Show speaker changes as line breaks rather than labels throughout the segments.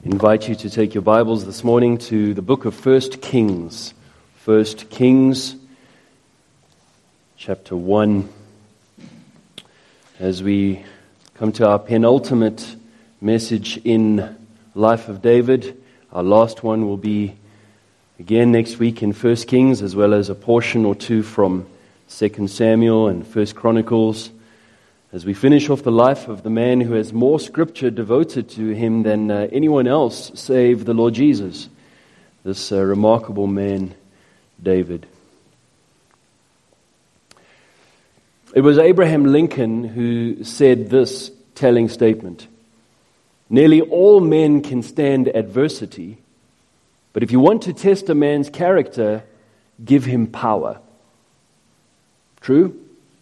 invite you to take your Bibles this morning to the book of 1 Kings. 1 Kings, chapter 1. As we come to our penultimate message in Life of David, our last one will be again next week in 1 Kings, as well as a portion or two from 2 Samuel and 1 Chronicles, as we finish off the life of the man who has more scripture devoted to him than anyone else save the Lord Jesus, this remarkable man, David. It was Abraham Lincoln who said this telling statement: "Nearly all men can stand adversity, but if you want to test a man's character, give him power." True?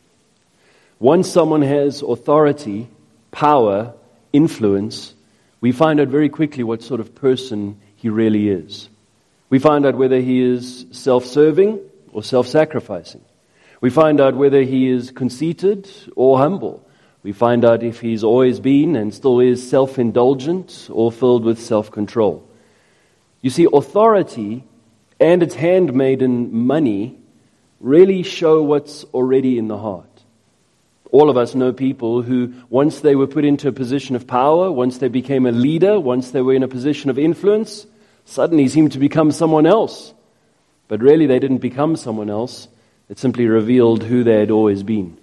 Once someone has authority, power, influence, we find out very quickly what sort of person he really is. We find out whether he is self-serving or self-sacrificing. We find out whether he is conceited or humble. We find out if he's always been and still is self-indulgent or filled with self-control. You see, authority and its handmaiden money really show what's already in the heart. All of us know people who, once they were put into a position of power, once they became a leader, once they were in a position of influence, suddenly seemed to become someone else. But really they didn't become someone else. It simply revealed who they had always been.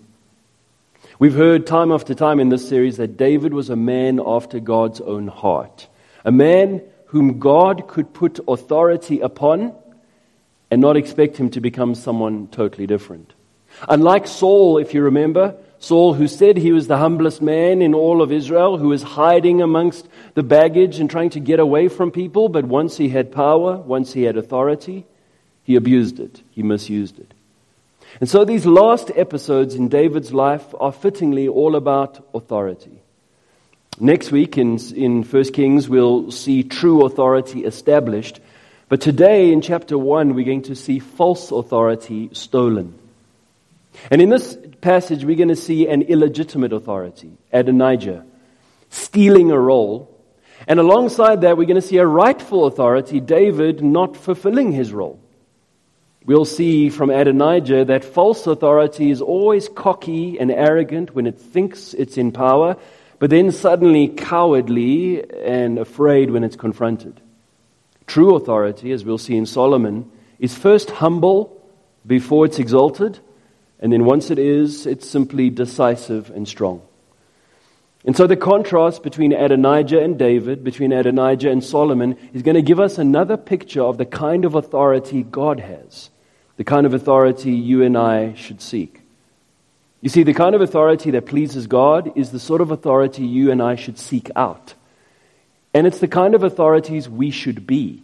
We've heard time after time in this series that David was a man after God's own heart. A man whom God could put authority upon and not expect him to become someone totally different. Unlike Saul, if you remember, Saul, who said he was the humblest man in all of Israel, who was hiding amongst the baggage and trying to get away from people, but once he had power, once he had authority, he abused it, he misused it. And so these last episodes in David's life are fittingly all about authority. Next week in 1 Kings, we'll see true authority established, but today in chapter 1, we're going to see false authority stolen. And in this passage, we're going to see an illegitimate authority, Adonijah, stealing a role. And alongside that, we're going to see a rightful authority, David, not fulfilling his role. We'll see from Adonijah that false authority is always cocky and arrogant when it thinks it's in power, but then suddenly cowardly and afraid when it's confronted. True authority, as we'll see in Solomon, is first humble before it's exalted, and then once it is, it's simply decisive and strong. And so the contrast between Adonijah and David, between Adonijah and Solomon, is going to give us another picture of the kind of authority God has, the kind of authority you and I should seek. You see, the kind of authority that pleases God is the sort of authority you and I should seek out. And it's the kind of authorities we should be.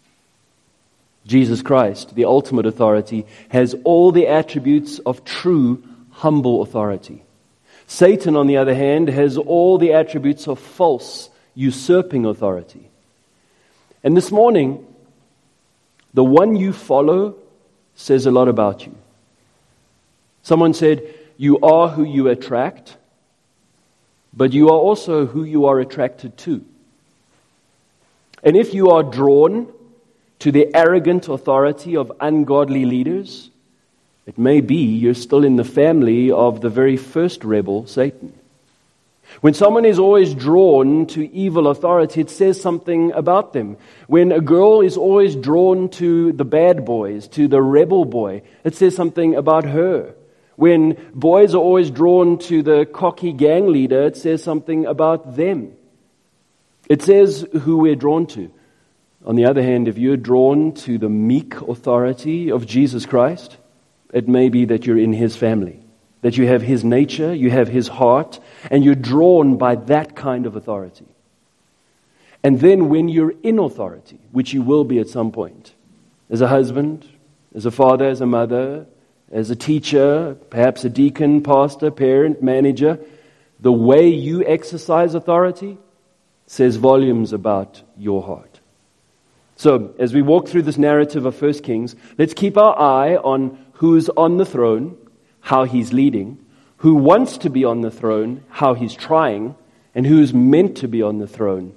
Jesus Christ, the ultimate authority, has all the attributes of true, humble authority. Satan, on the other hand, has all the attributes of false, usurping authority. And this morning, the one you follow says a lot about you. Someone said, you are who you attract, but you are also who you are attracted to. And if you are drawn to the arrogant authority of ungodly leaders, it may be you're still in the family of the very first rebel, Satan. When someone is always drawn to evil authority, it says something about them. When a girl is always drawn to the bad boys, to the rebel boy, it says something about her. When boys are always drawn to the cocky gang leader, it says something about them. It says who we're drawn to. On the other hand, if you're drawn to the meek authority of Jesus Christ, it may be that you're in His family, that you have His nature, you have His heart, and you're drawn by that kind of authority. And then when you're in authority, which you will be at some point, as a husband, as a father, as a mother, as a teacher, perhaps a deacon, pastor, parent, manager, the way you exercise authority says volumes about your heart. So, as we walk through this narrative of 1 Kings, let's keep our eye on who's on the throne, how he's leading, who wants to be on the throne, how he's trying, and who's meant to be on the throne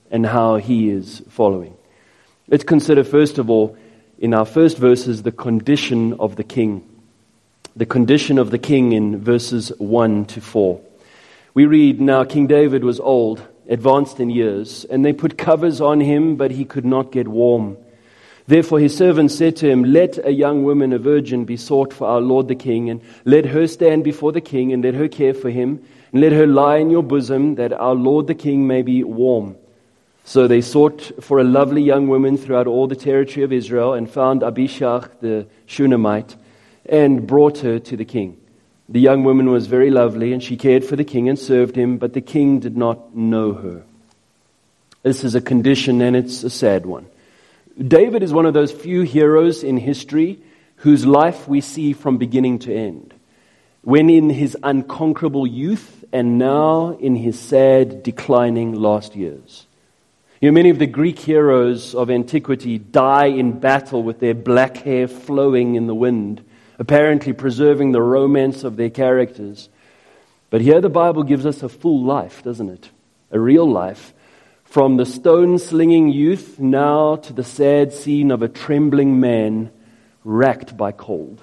and how he is following. Let's consider, first of all, in our first verses, the condition of the king. The condition of the king in verses 1 to 4. We read, "Now King David was old, advanced in years, and they put covers on him, but he could not get warm. Therefore his servants said to him, 'Let a young woman, a virgin, be sought for our lord the king, and let her stand before the king, and let her care for him, and let her lie in your bosom, that our lord the king may be warm.' So they sought for a lovely young woman throughout all the territory of Israel, and found Abishag the Shunammite, and brought her to the king. The young woman was very lovely, and she cared for the king and served him, but the king did not know her." This is a condition, and it's a sad one. David is one of those few heroes in history whose life we see from beginning to end. When in his unconquerable youth, and now in his sad, declining last years. Many of the Greek heroes of antiquity die in battle with their black hair flowing in the wind, apparently preserving the romance of their characters. But here the Bible gives us a full life, doesn't it? A real life. From the stone-slinging youth now to the sad scene of a trembling man racked by cold.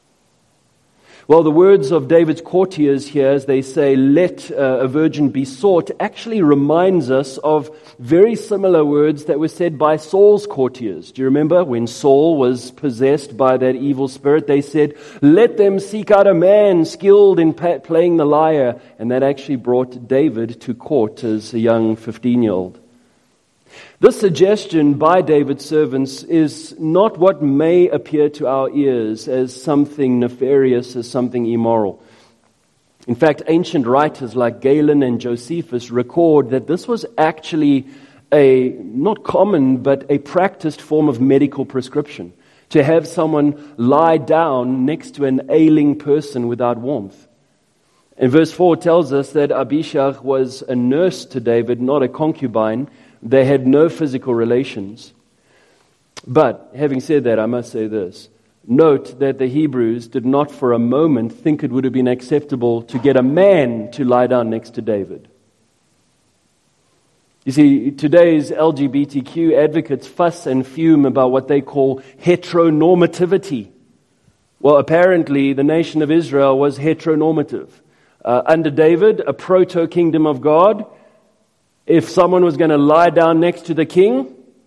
Well, the words of David's courtiers here, as they say, "Let a virgin be sought," actually reminds us of very similar words that were said by Saul's courtiers. Do you remember when Saul was possessed by that evil spirit? They said, "Let them seek out a man skilled in playing the lyre." And that actually brought David to court as a young 15-year-old. This suggestion by David's servants is not what may appear to our ears as something nefarious, as something immoral. In fact, ancient writers like Galen and Josephus record that this was actually a, not common, but a practiced form of medical prescription, to have someone lie down next to an ailing person without warmth. And verse 4 tells us that Abishag was a nurse to David, not a concubine. They had no physical relations. But, having said that, I must say this. Note that the Hebrews did not for a moment think it would have been acceptable to get a man to lie down next to David. You see, today's LGBTQ advocates fuss and fume about what they call heteronormativity. Well, apparently the nation of Israel was heteronormative. Under David, a proto-kingdom of God, if someone was going to lie down next to the king,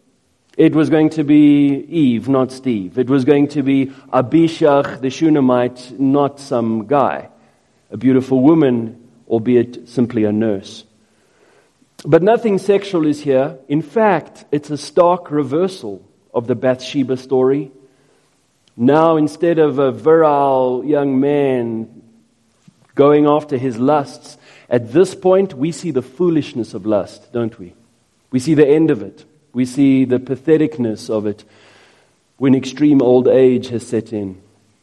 it was going to be Eve, not Steve. It was going to be Abishag the Shunammite, not some guy. A beautiful woman, albeit simply a nurse. But nothing sexual is here. In fact, it's a stark reversal of the Bathsheba story. Now, instead of a virile young man going after his lusts, at this point, we see the foolishness of lust, don't we? We see the end of it. We see the patheticness of it when extreme old age has set in.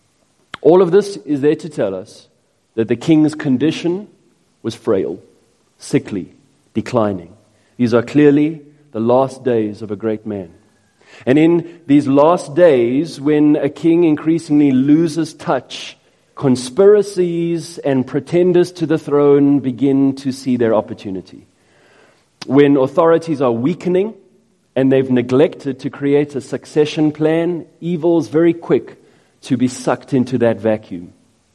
All of this is there to tell us that the king's condition was frail, sickly, declining. These are clearly the last days of a great man. And in these last days, when a king increasingly loses touch, conspiracies and pretenders to the throne begin to see their opportunity. When authorities are weakening and they've neglected to create a succession plan, evil's very quick to be sucked into that vacuum.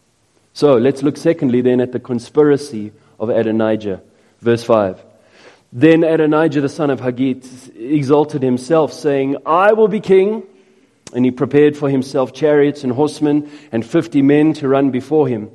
So let's look secondly then at the conspiracy of Adonijah. Verse 5. Then Adonijah the son of Haggith exalted himself, saying, "I will be king." And he prepared for himself chariots and horsemen and 50 men to run before him.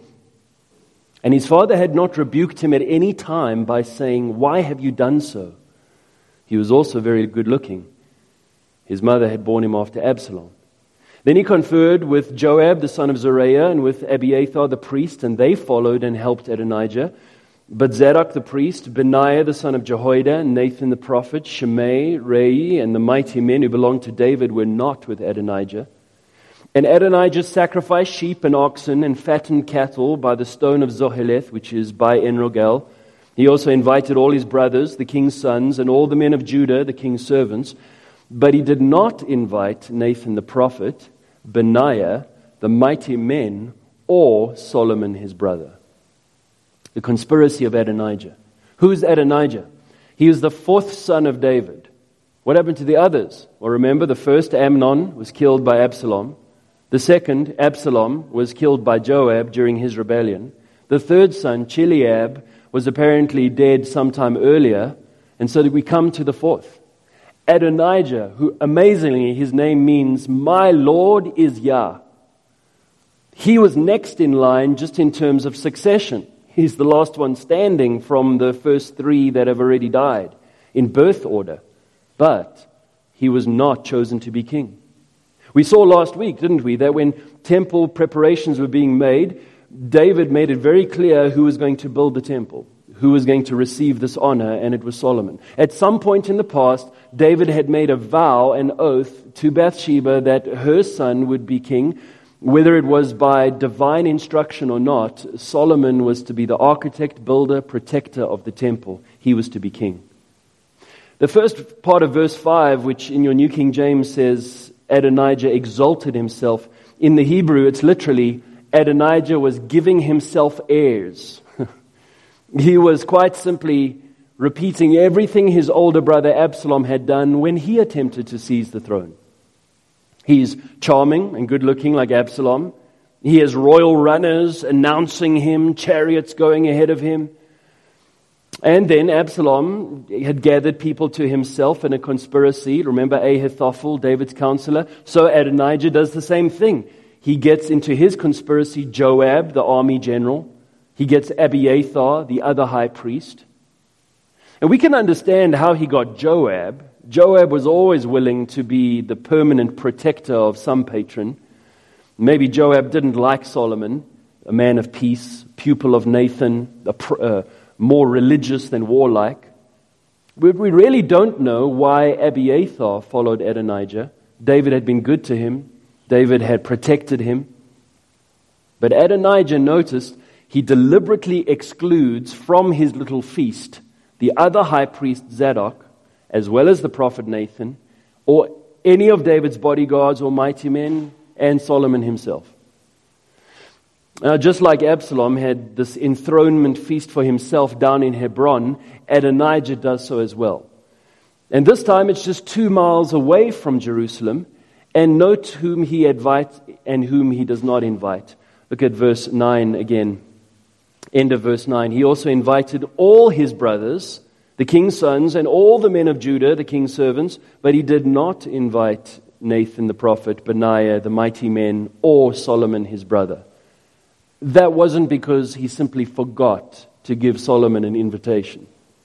And his father had not rebuked him at any time by saying, "Why have you done so?" He was also very good looking. His mother had borne him after Absalom. Then he conferred with Joab the son of Zeruiah and with Abiathar the priest, and they followed and helped Adonijah. But Zadok the priest, Benaiah the son of Jehoiada, Nathan the prophet, Shimei, Rei, and the mighty men who belonged to David were not with Adonijah. And Adonijah sacrificed sheep and oxen and fattened cattle by the stone of Zoheleth, which is by En-Rogel. He also invited all his brothers, the king's sons, and all the men of Judah, the king's servants. But he did not invite Nathan the prophet, Benaiah, the mighty men, or Solomon his brother. The conspiracy of Adonijah. Who is Adonijah? He was the fourth son of David. What happened to the others? Well, remember, the first, Amnon, was killed by Absalom. The second, Absalom, was killed by Joab during his rebellion. The third son, Chileab, was apparently dead sometime earlier. And so we come to the fourth, Adonijah, who amazingly, his name means, my Lord is Yah. He was next in line just in terms of succession. He's the last one standing from the first three that have already died in birth order. But he was not chosen to be king. We saw last week, didn't we, that when temple preparations were being made, David made it very clear who was going to build the temple, who was going to receive this honor, and it was Solomon. At some point in the past, David had made a vow, an oath to Bathsheba that her son would be king. Whether it was by divine instruction or not, Solomon was to be the architect, builder, protector of the temple. He was to be king. The first part of verse 5, which in your New King James says, Adonijah exalted himself. In the Hebrew, it's literally, Adonijah was giving himself airs. He was quite simply repeating everything his older brother Absalom had done when he attempted to seize the throne. He's charming and good-looking like Absalom. He has royal runners announcing him, chariots going ahead of him. And then Absalom had gathered people to himself in a conspiracy. Remember Ahithophel, David's counselor? So Adonijah does the same thing. He gets into his conspiracy Joab, the army general. He gets Abiathar, the other high priest. And we can understand how he got Joab. Joab was always willing to be the permanent protector of some patron. Maybe Joab didn't like Solomon, a man of peace, pupil of Nathan, more religious than warlike. We really don't know why Abiathar followed Adonijah. David had been good to him. David had protected him. But Adonijah noticed he deliberately excludes from his little feast the other high priest Zadok, as well as the prophet Nathan, or any of David's bodyguards or mighty men, and Solomon himself. Now, just like Absalom had this enthronement feast for himself down in Hebron, Adonijah does so as well. And this time it's just 2 miles away from Jerusalem, and note whom he invites and whom he does not invite. Look at verse 9 again. End of verse 9. He also invited all his brothers, the king's sons, and all the men of Judah, the king's servants, but he did not invite Nathan the prophet, Benaiah, the mighty men, or Solomon his brother. That wasn't because he simply forgot to give Solomon an invitation.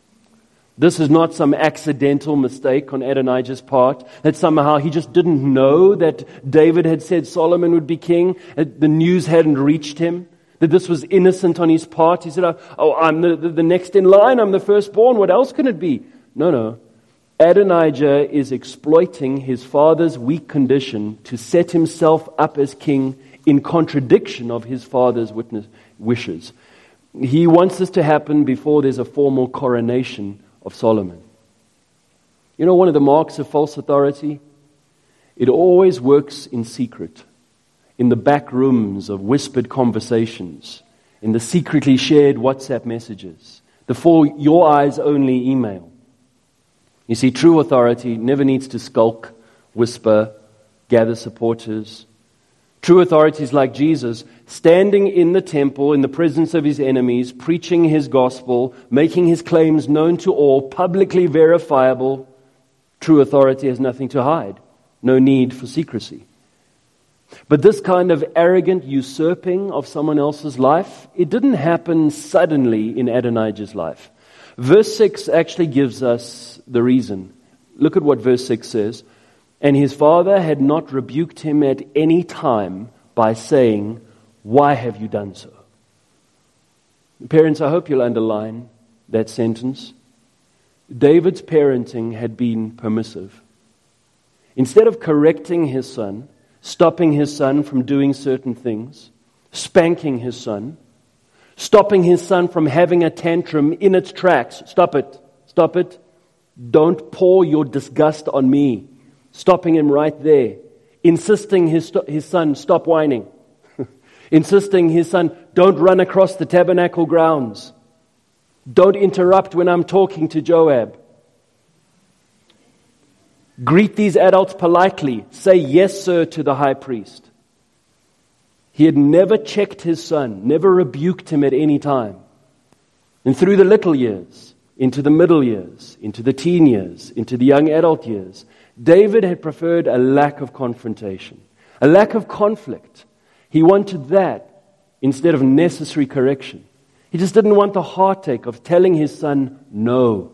This is not some accidental mistake on Adonijah's part, that somehow he just didn't know that David had said Solomon would be king, that the news hadn't reached him, that this was innocent on his part. He said, I'm the next in line, I'm the firstborn, what else can it be? No. Adonijah is exploiting his father's weak condition to set himself up as king in contradiction of his father's wishes. He wants this to happen before there's a formal coronation of Solomon. You know, one of the marks of false authority? It always works in secret, in the back rooms of whispered conversations, in the secretly shared WhatsApp messages, the for your eyes only email. You see, true authority never needs to skulk, whisper, gather supporters. True authorities like Jesus, standing in the temple in the presence of his enemies, preaching his gospel, making his claims known to all, publicly verifiable. True authority has nothing to hide, no need for secrecy. But this kind of arrogant usurping of someone else's life, it didn't happen suddenly in Adonijah's life. Verse 6 actually gives us the reason. Look at what verse 6 says. And his father had not rebuked him at any time by saying, "Why have you done so?" Parents, I hope you'll underline that sentence. David's parenting had been permissive. Instead of correcting his son, stopping his son from doing certain things, spanking his son, stopping his son from having a tantrum in its tracks. Stop it. Don't pour your disgust on me. Stopping him right there. Insisting his son, stop whining. Insisting his son, don't run across the tabernacle grounds. Don't interrupt when I'm talking to Joab. Greet these adults politely. Say yes, sir, to the high priest. He had never checked his son, never rebuked him at any time. And through the little years, into the middle years, into the teen years, into the young adult years, David had preferred a lack of confrontation, a lack of conflict. He wanted that instead of necessary correction. He just didn't want the heartache of telling his son no.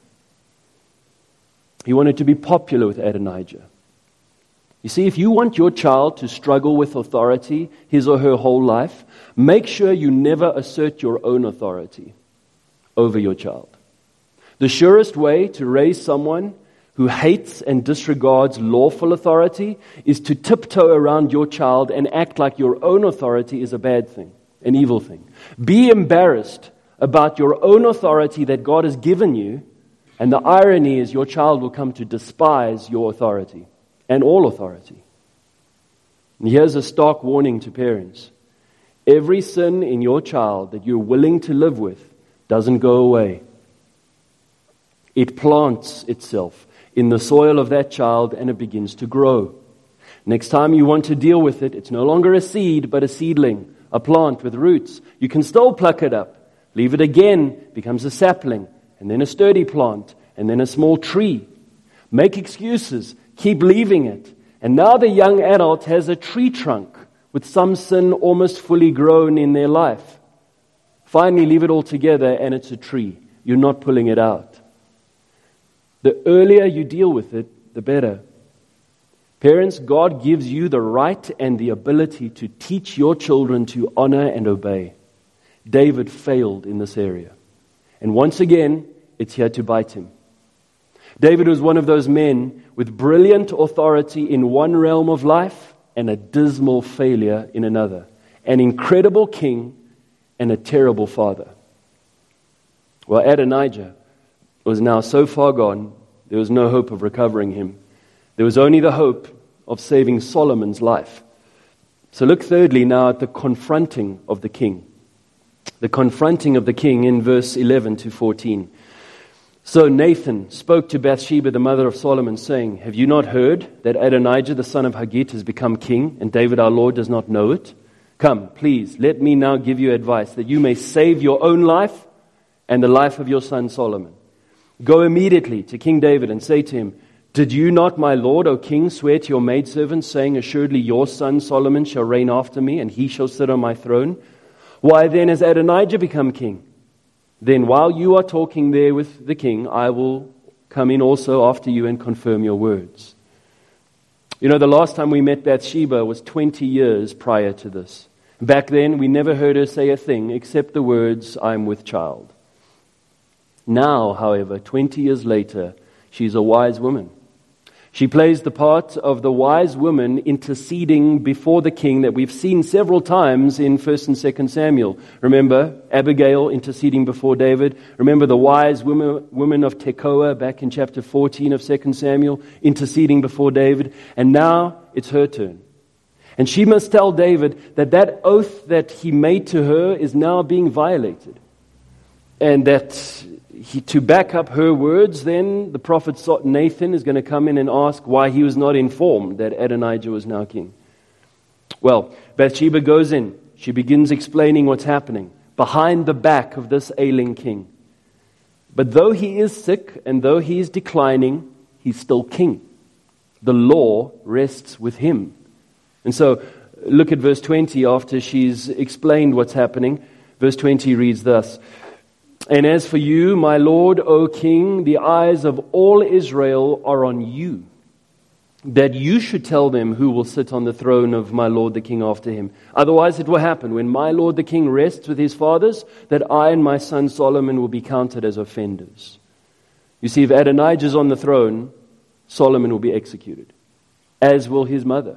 He wanted to be popular with Adonijah. You see, if you want your child to struggle with authority his or her whole life, make sure you never assert your own authority over your child. The surest way to raise someone who hates and disregards lawful authority is to tiptoe around your child and act like your own authority is a bad thing, an evil thing. Be embarrassed about your own authority that God has given you, and the irony is your child will come to despise your authority and all authority. And here's a stark warning to parents. Every sin in your child that you're willing to live with doesn't go away. It plants itself in the soil of that child and it begins to grow. Next time you want to deal with it, it's no longer a seed, but a seedling, a plant with roots. You can still pluck it up. Leave it again, becomes a sapling, and then a sturdy plant, and then a small tree. Make excuses, keep leaving it. And now the young adult has a tree trunk with some sin almost fully grown in their life. Finally, leave it all together and it's a tree. You're not pulling it out. The earlier you deal with it, the better. Parents, God gives you the right and the ability to teach your children to honor and obey. David failed in this area. And once again, it's here to bite him. David was one of those men with brilliant authority in one realm of life and a dismal failure in another. An incredible king and a terrible father. Well, Adonijah was now so far gone, there was no hope of recovering him. There was only the hope of saving Solomon's life. So look thirdly now at the confronting of the king. The confronting of the king in verse 11 to 14. So Nathan spoke to Bathsheba, the mother of Solomon, saying, Have you not heard that Adonijah, the son of Haggith, has become king, and David our Lord does not know it? Come, please, let me now give you advice, that you may save your own life and the life of your son Solomon. Go immediately to King David and say to him, Did you not, my lord, O king, swear to your maidservant, saying, Assuredly your son Solomon shall reign after me, and he shall sit on my throne? Why then has Adonijah become king? Then while you are talking there with the king, I will come in also after you and confirm your words. You know, the last time we met Bathsheba was 20 years prior to this. Back then, we never heard her say a thing except the words, I'm with child. Now, however, 20 years later, she's a wise woman. She plays the part of the wise woman interceding before the king that we've seen several times in 1 and 2 Samuel. Remember Abigail interceding before David. Remember the wise woman of Tekoa back in chapter 14 of 2 Samuel interceding before David. And now it's her turn. And she must tell David that that oath that he made to her is now being violated. And that to back up her words, then the prophet Nathan is going to come in and ask why he was not informed that Adonijah was now king. Well, Bathsheba goes in. She begins explaining what's happening behind the back of this ailing king. But though he is sick and though he is declining, he's still king. The law rests with him. And so look at verse 20 after she's explained what's happening. Verse 20 reads thus, And as for you, my lord, O king, the eyes of all Israel are on you, that you should tell them who will sit on the throne of my lord the king after him. Otherwise it will happen, when my lord the king rests with his fathers, that I and my son Solomon will be counted as offenders. You see, if Adonijah is on the throne, Solomon will be executed, as will his mother.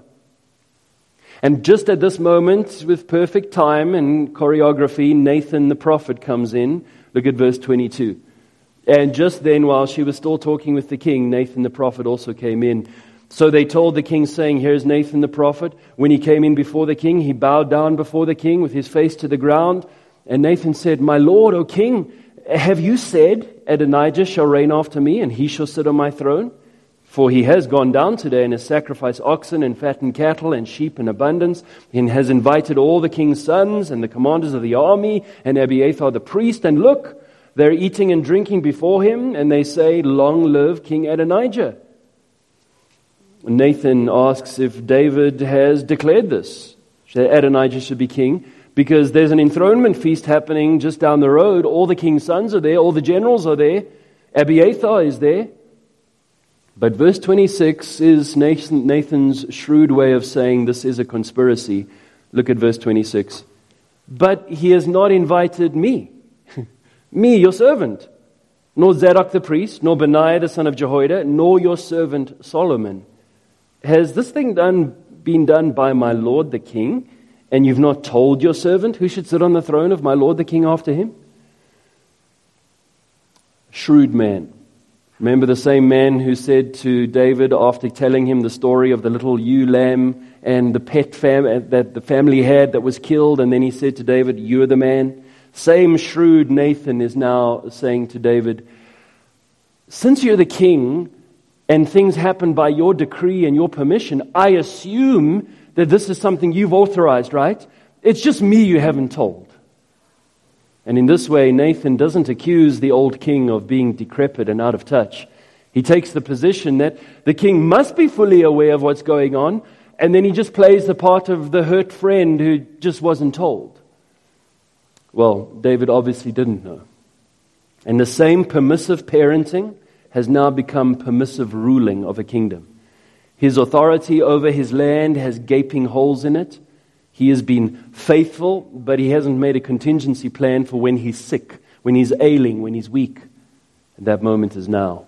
And just at this moment, with perfect time and choreography, Nathan the prophet comes in. Look at verse 22. And just then, while she was still talking with the king, Nathan the prophet also came in. So they told the king, saying, Here's Nathan the prophet. When he came in before the king, he bowed down before the king with his face to the ground. And Nathan said, My lord, O king, have you said, Adonijah shall reign after me, and he shall sit on my throne? For he has gone down today and has sacrificed oxen and fattened cattle and sheep in abundance, and has invited all the king's sons and the commanders of the army and Abiathar the priest. And look, they're eating and drinking before him, and they say, Long live King Adonijah. Nathan asks if David has declared this, that Adonijah should be king, because there's an enthronement feast happening just down the road. All the king's sons are there, all the generals are there, Abiathar is there. But verse 26 is Nathan's shrewd way of saying this is a conspiracy. Look at verse 26. But he has not invited me, me, your servant, nor Zadok the priest, nor Benaiah the son of Jehoiada, nor your servant Solomon. Has this thing been done by my lord the king, and you've not told your servant who should sit on the throne of my lord the king after him? Shrewd man. Remember the same man who said to David after telling him the story of the little ewe lamb and the pet that the family had that was killed, and then he said to David, you're the man. Same shrewd Nathan is now saying to David, since you're the king and things happen by your decree and your permission, I assume that this is something you've authorized, right? It's just me you haven't told. And in this way, Nathan doesn't accuse the old king of being decrepit and out of touch. He takes the position that the king must be fully aware of what's going on, and then he just plays the part of the hurt friend who just wasn't told. Well, David obviously didn't know. And the same permissive parenting has now become permissive ruling of a kingdom. His authority over his land has gaping holes in it. He has been faithful, but he hasn't made a contingency plan for when he's sick, when he's ailing, when he's weak. And that moment is now.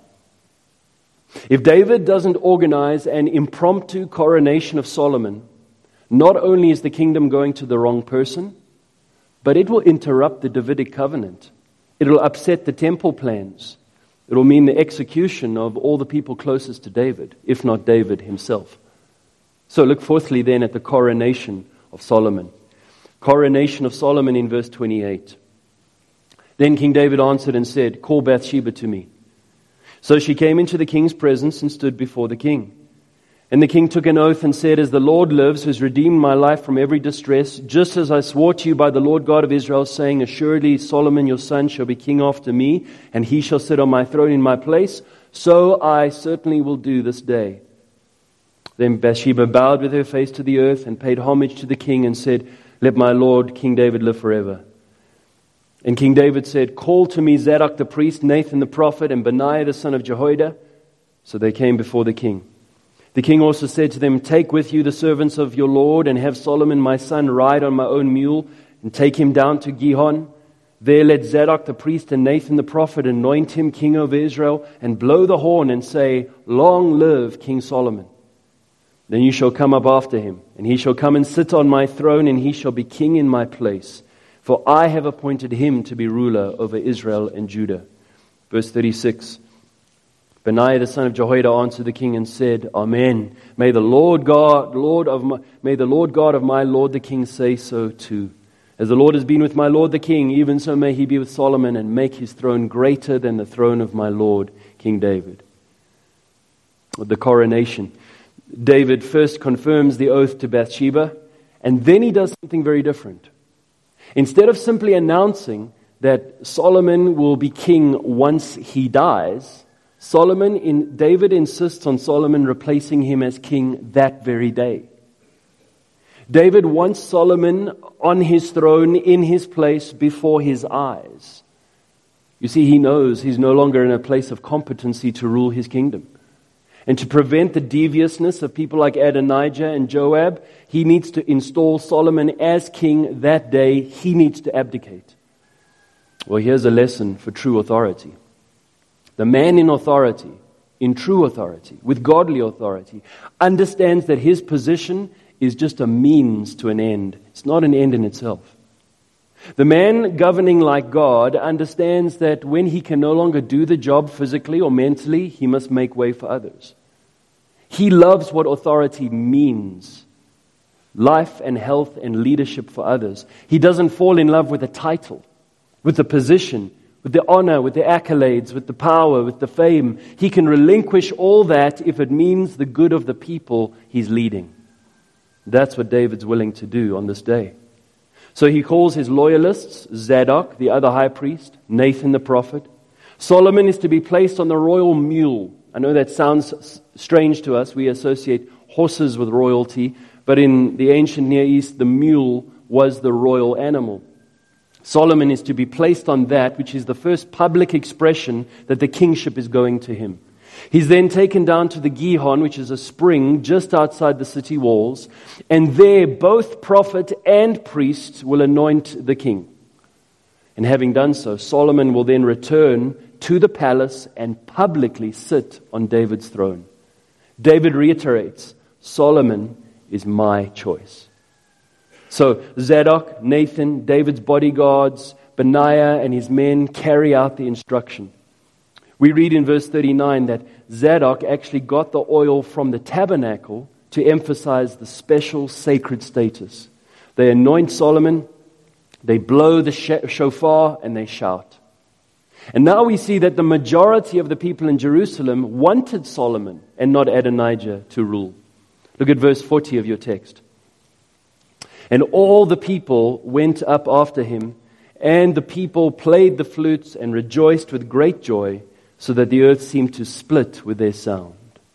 If David doesn't organize an impromptu coronation of Solomon, not only is the kingdom going to the wrong person, but it will interrupt the Davidic covenant. It will upset the temple plans. It will mean the execution of all the people closest to David, if not David himself. So look fourthly then at the coronation of Solomon. Coronation of Solomon in verse 28. Then King David answered and said, call Bathsheba to me. So she came into the king's presence and stood before the king. And the king took an oath and said, as the Lord lives, who has redeemed my life from every distress, just as I swore to you by the Lord God of Israel, saying, assuredly Solomon your son shall be king after me, and he shall sit on my throne in my place, so I certainly will do this day. Then Bathsheba bowed with her face to the earth and paid homage to the king and said, let my lord King David live forever. And King David said, call to me Zadok the priest, Nathan the prophet, and Benaiah the son of Jehoiada. So they came before the king. The king also said to them, take with you the servants of your lord, and have Solomon my son ride on my own mule, and take him down to Gihon. There let Zadok the priest and Nathan the prophet anoint him king over Israel, and blow the horn and say, long live King Solomon. Then you shall come up after him, and he shall come and sit on my throne, and he shall be king in my place. For I have appointed him to be ruler over Israel and Judah. Verse 36. Benaiah the son of Jehoiada answered the king and said, Amen. May the Lord God of my Lord the king say so too. As the Lord has been with my Lord the king, even so may he be with Solomon, and make his throne greater than the throne of my Lord King David. The coronation. David first confirms the oath to Bathsheba, and then he does something very different. Instead of simply announcing that Solomon will be king once he dies, David insists on Solomon replacing him as king that very day. David wants Solomon on his throne in his place before his eyes. You see, he knows he's no longer in a place of competency to rule his kingdom. And to prevent the deviousness of people like Adonijah and Joab, he needs to install Solomon as king that day. He needs to abdicate. Well, here's a lesson for true authority. The man in authority, in true authority, with godly authority, understands that his position is just a means to an end. It's not an end in itself. The man governing like God understands that when he can no longer do the job physically or mentally, he must make way for others. He loves what authority means. Life and health and leadership for others. He doesn't fall in love with a title, with a position, with the honor, with the accolades, with the power, with the fame. He can relinquish all that if it means the good of the people he's leading. That's what David's willing to do on this day. So he calls his loyalists, Zadok, the other high priest, Nathan the prophet. Solomon is to be placed on the royal mule. I know that sounds strange to us. We associate horses with royalty, but in the ancient Near East, the mule was the royal animal. Solomon is to be placed on that, which is the first public expression that the kingship is going to him. He's then taken down to the Gihon, which is a spring just outside the city walls, and there both prophet and priest will anoint the king. And having done so, Solomon will then return to the palace and publicly sit on David's throne. David reiterates, Solomon is my choice. So Zadok, Nathan, David's bodyguards, Benaiah and his men carry out the instruction. We read in verse 39 that Zadok actually got the oil from the tabernacle to emphasize the special sacred status. They anoint Solomon, they blow the shofar, and they shout. And now we see that the majority of the people in Jerusalem wanted Solomon and not Adonijah to rule. Look at verse 40 of your text. And all the people went up after him, and the people played the flutes and rejoiced with great joy, so that the earth seemed to split with their sound.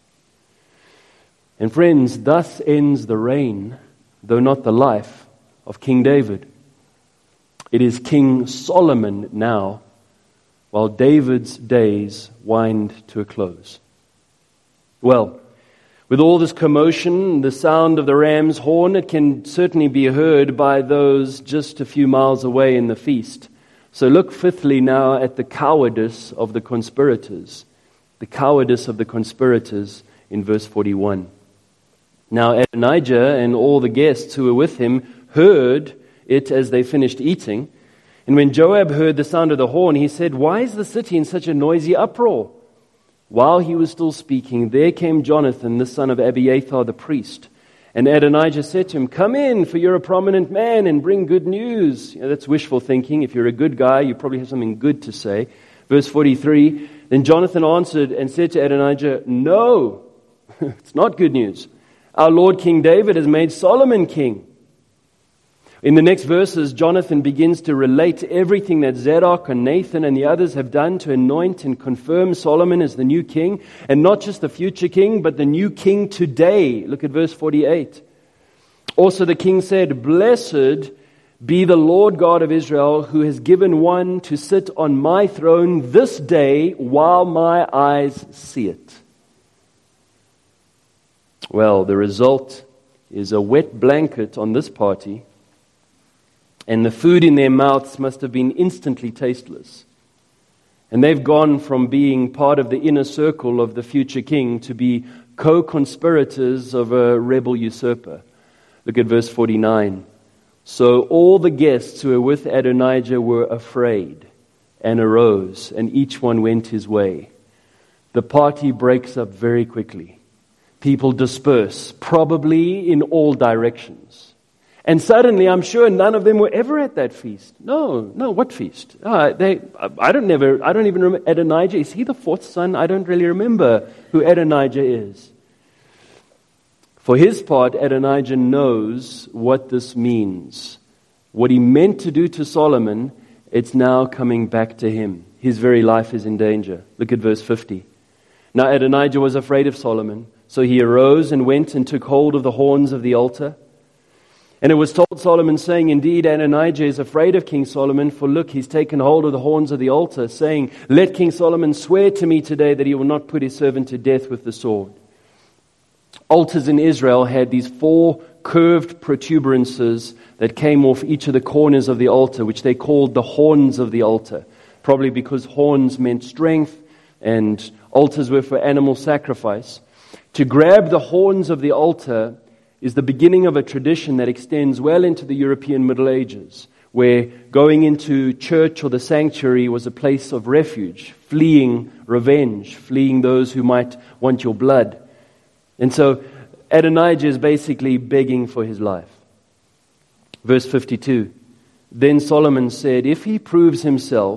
And friends, thus ends the reign, though not the life, of King David. It is King Solomon now, while David's days wind to a close. Well, with all this commotion, the sound of the ram's horn, it can certainly be heard by those just a few miles away in the feast. So look fifthly now at the cowardice of the conspirators. The cowardice of the conspirators in verse 41. Now Adonijah and all the guests who were with him heard it as they finished eating. And when Joab heard the sound of the horn, he said, "Why is the city in such a noisy uproar?" While he was still speaking, there came Jonathan, the son of Abiathar the priest. And Adonijah said to him, "Come in, for you're a prominent man, and bring good news." That's wishful thinking. If you're a good guy, you probably have something good to say. Verse 43, then Jonathan answered and said to Adonijah, "No, it's not good news. Our Lord King David has made Solomon king." In the next verses, Jonathan begins to relate everything that Zadok and Nathan and the others have done to anoint and confirm Solomon as the new king, and not just the future king, but the new king today. Look at verse 48. Also the king said, "Blessed be the Lord God of Israel, who has given one to sit on my throne this day while my eyes see it." Well, the result is a wet blanket on this party, and the food in their mouths must have been instantly tasteless. And they've gone from being part of the inner circle of the future king to be co-conspirators of a rebel usurper. Look at verse 49. So all the guests who were with Adonijah were afraid and arose, and each one went his way. The party breaks up very quickly. People disperse, probably in all directions. And suddenly, I'm sure none of them were ever at that feast. No, what feast? I don't even remember Adonijah. Is he the fourth son? I don't really remember who Adonijah is. For his part, Adonijah knows what this means. What he meant to do to Solomon, it's now coming back to him. His very life is in danger. Look at verse 50. Now Adonijah was afraid of Solomon, so he arose and went and took hold of the horns of the altar. And it was told Solomon, saying, "Indeed, Adonijah is afraid of King Solomon, for look, he's taken hold of the horns of the altar, saying, 'Let King Solomon swear to me today that he will not put his servant to death with the sword.'" Altars in Israel had these 4 curved protuberances that came off each of the corners of the altar, which they called the horns of the altar, probably because horns meant strength and altars were for animal sacrifice. To grab the horns of the altar is the beginning of a tradition that extends well into the European Middle Ages, where going into church or the sanctuary was a place of refuge, fleeing revenge, fleeing those who might want your blood. And so Adonijah is basically begging for his life. Verse 52, then Solomon said, "If he proves himself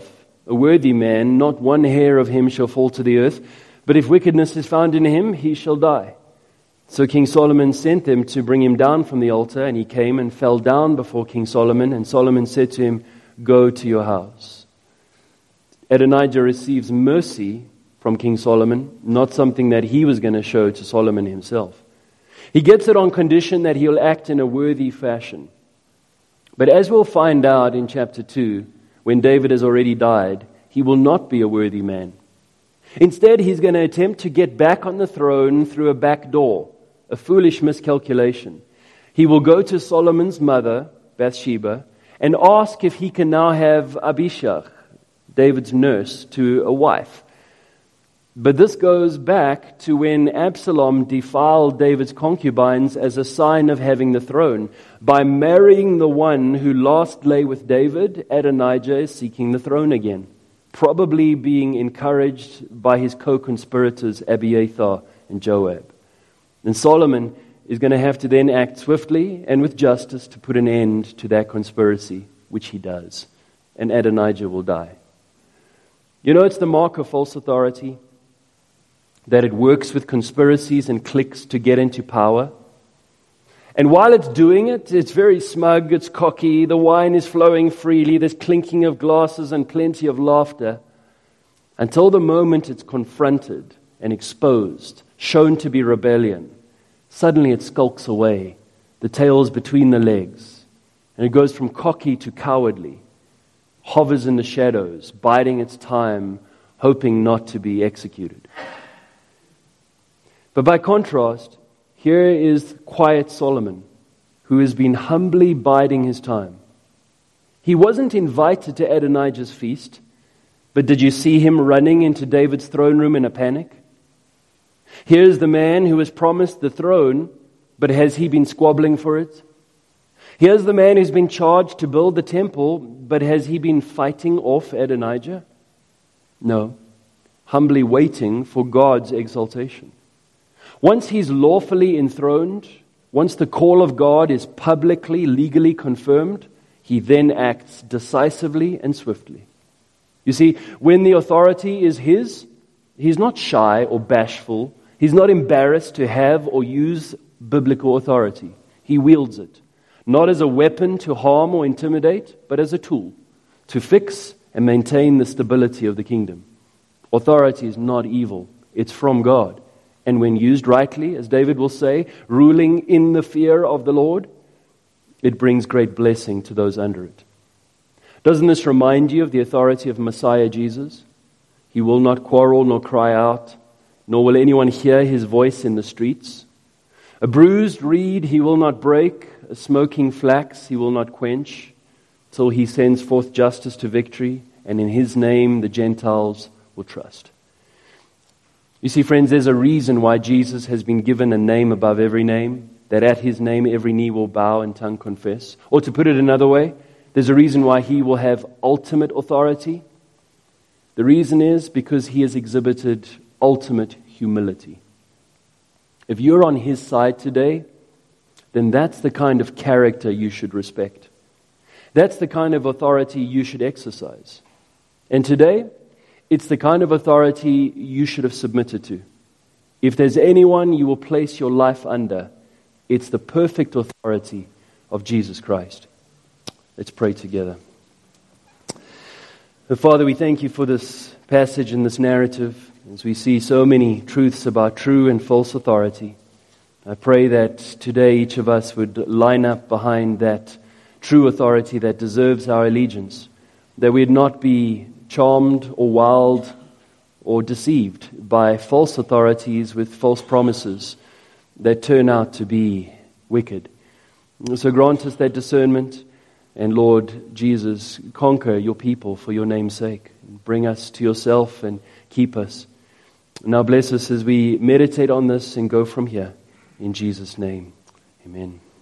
a worthy man, not one hair of him shall fall to the earth, but if wickedness is found in him, he shall die. So King Solomon sent them to bring him down from the altar, and he came and fell down before King Solomon, and Solomon said to him, Go to your house. Adonijah receives mercy from King Solomon, not something that he was going to show to Solomon himself. He gets it on condition that he'll act in a worthy fashion. But as we'll find out in chapter 2, when David has already died, he will not be a worthy man. Instead, he's going to attempt to get back on the throne through a back door, a foolish miscalculation. He will go to Solomon's mother, Bathsheba, and ask if he can now have Abishag, David's nurse, to a wife. But this goes back to when Absalom defiled David's concubines as a sign of having the throne. By marrying the one who last lay with David, Adonijah is seeking the throne again, probably being encouraged by his co-conspirators Abiathar and Joab. And Solomon is going to have to then act swiftly and with justice to put an end to that conspiracy, which he does. And Adonijah will die. You know, it's the mark of false authority that it works with conspiracies and cliques to get into power. And while it's doing it, it's very smug, it's cocky, the wine is flowing freely, there's clinking of glasses and plenty of laughter, until the moment it's confronted and exposed, shown to be rebellion. Suddenly it skulks away, the tail's between the legs, and it goes from cocky to cowardly, hovers in the shadows, biding its time, hoping not to be executed. But by contrast, here is quiet Solomon, who has been humbly biding his time. He wasn't invited to Adonijah's feast, but did you see him running into David's throne room in a panic? Here's the man who was promised the throne, but has he been squabbling for it? Here's the man who's been charged to build the temple, but has he been fighting off Adonijah? No, humbly waiting for God's exaltation. Once he's lawfully enthroned, once the call of God is publicly, legally confirmed, he then acts decisively and swiftly. You see, when the authority is his, he's not shy or bashful. He's not embarrassed to have or use biblical authority. He wields it, not as a weapon to harm or intimidate, but as a tool to fix and maintain the stability of the kingdom. Authority is not evil. It's from God. And when used rightly, as David will say, ruling in the fear of the Lord, it brings great blessing to those under it. Doesn't this remind you of the authority of Messiah Jesus? He will not quarrel nor cry out, nor will anyone hear his voice in the streets. A bruised reed he will not break, a smoking flax he will not quench, till he sends forth justice to victory, and in his name the Gentiles will trust. You see, friends, there's a reason why Jesus has been given a name above every name, that at his name every knee will bow and tongue confess. Or to put it another way, there's a reason why he will have ultimate authority. The reason is because he has exhibited ultimate humility. If you're on his side today, then that's the kind of character you should respect. That's the kind of authority you should exercise. And today, it's the kind of authority you should have submitted to. If there's anyone you will place your life under, it's the perfect authority of Jesus Christ. Let's pray together. Father, we thank you for this passage and this narrative, as we see so many truths about true and false authority. I pray that today each of us would line up behind that true authority that deserves our allegiance, that we'd not be charmed or wowed or deceived by false authorities with false promises that turn out to be wicked. So grant us that discernment, and Lord Jesus, conquer your people for your name's sake. Bring us to yourself and keep us. Now bless us as we meditate on this and go from here. In Jesus' name, amen.